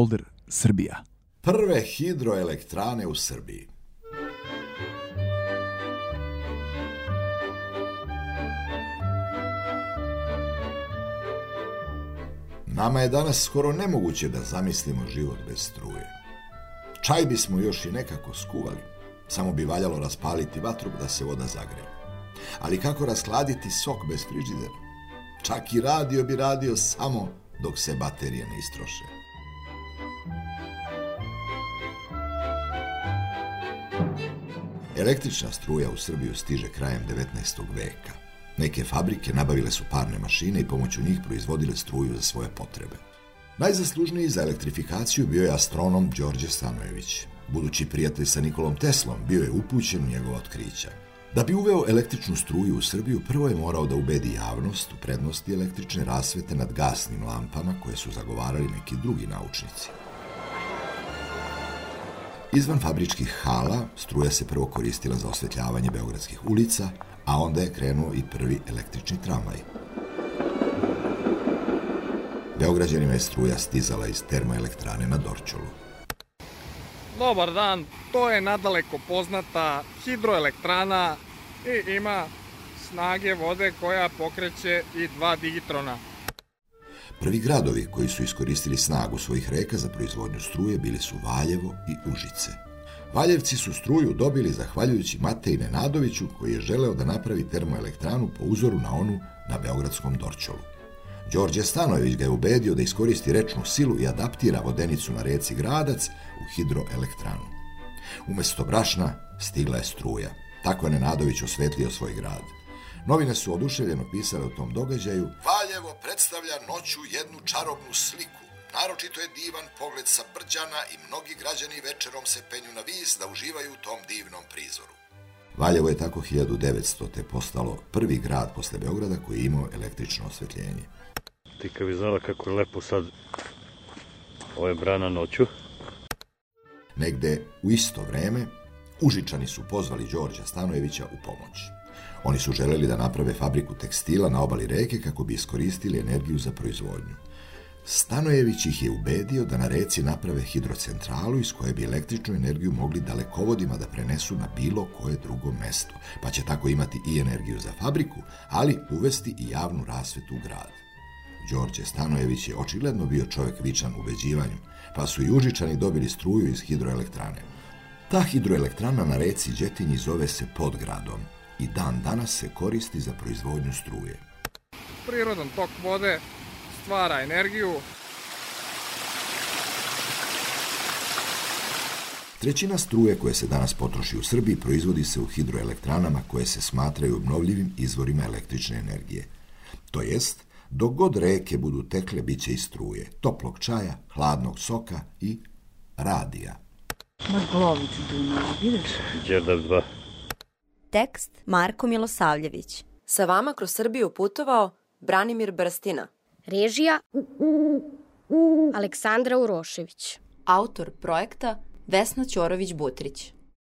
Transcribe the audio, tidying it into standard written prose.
folder Srbija. Prve hidroelektrane u Srbiji. Nama je danas skoro nemoguće da zamislimo život bez struje. Čaj bismo još i nekako skuvali, samo bi valjalo raspaliti vatru da se voda zagreje. Ali kako raskladiti sok bez frižidera? Čak i radio bi radio samo dok se baterije ne istroše. Električna struja u Srbiju stiže krajem 19. veka. Neke fabrike nabavile su parne mašine i pomoću njih proizvodile struju za svoje potrebe. Najzaslužniji za elektrifikaciju bio je astronom Đorđe Stanojević. Budući prijatelj sa Nikolom Teslom, bio je upućen u njegova otkrića. Da bi uveo električnu struju u Srbiju, prvo je morao da ubedi javnost u prednosti električne rasvete nad gasnim lampama koje su zagovarali neki drugi naučnici. Izvan fabričkih hala struja se prvo koristila za osvetljavanje beogradskih ulica, a onda je krenuo i prvi električni tramvaj. Beograđanima je struja stizala iz termoelektrane na Dorćolu. Dobar dan, to je nadaleko poznata hidroelektrana i ima snage vode koja pokreće i 2 digitrona. Prvi gradovi koji su iskoristili snagu svojih reka za proizvodnju struje bili su Valjevo i Užice. Valjevci su struju dobili zahvaljujući Mateji Nenadoviću, koji je želeo da napravi termoelektranu po uzoru na onu na beogradskom Dorćolu. Đorđe Stanojević ga je ubedio da iskoristi rečnu silu i adaptira vodenicu na reci Gradac u hidroelektranu. Umesto brašna stigla je struja. Tako je Nenadović osvetlio svoj grad. Novine su oduševljeno pisale o tom događaju. Valjevo predstavlja noću jednu čarobnu sliku. Naročito je divan pogled sa brđana i mnogi građani večerom se penju na vis da uživaju u tom divnom prizoru. Valjevo je tako 1900. postalo prvi grad posle Beograda koji je imao električno osvetljenje. Ti kad bi znala kako je lepo sad ove brana noću. Negde u isto vreme Užičani su pozvali Đorđa Stanojevića u pomoć. Oni su želeli da naprave fabriku tekstila na obali reke kako bi iskoristili energiju za proizvodnju. Stanojević ih je ubedio da na reci naprave hidrocentralu iz koje bi električnu energiju mogli dalekovodima da prenesu na bilo koje drugo mesto, pa će tako imati i energiju za fabriku, ali uvesti i javnu rasvetu u grad. Đorđe Stanojević je očigledno bio čovjek vičan ubeđivanju, pa su i Užičani dobili struju iz hidroelektrane. Ta hidroelektrana na reci Đetinji zove se Podgradom i dan danas se koristi za proizvodnju struje. Prirodan tok vode stvara energiju. Trećina struje koje se danas potroši u Srbiji proizvodi se u hidroelektranama koje se smatraju obnovljivim izvorima električne energije. To jest, dok god reke budu tekle, bit će i struje, toplog čaja, hladnog soka i radija. Maglović Dunav, vidiš? Đerdap 2. Tekst Marko Milosavljević. Sa vama kroz Srbiju putovao Branimir Brstina. Režija Aleksandra Urošević. Autor projekta Vesna Ćorović-Butrić.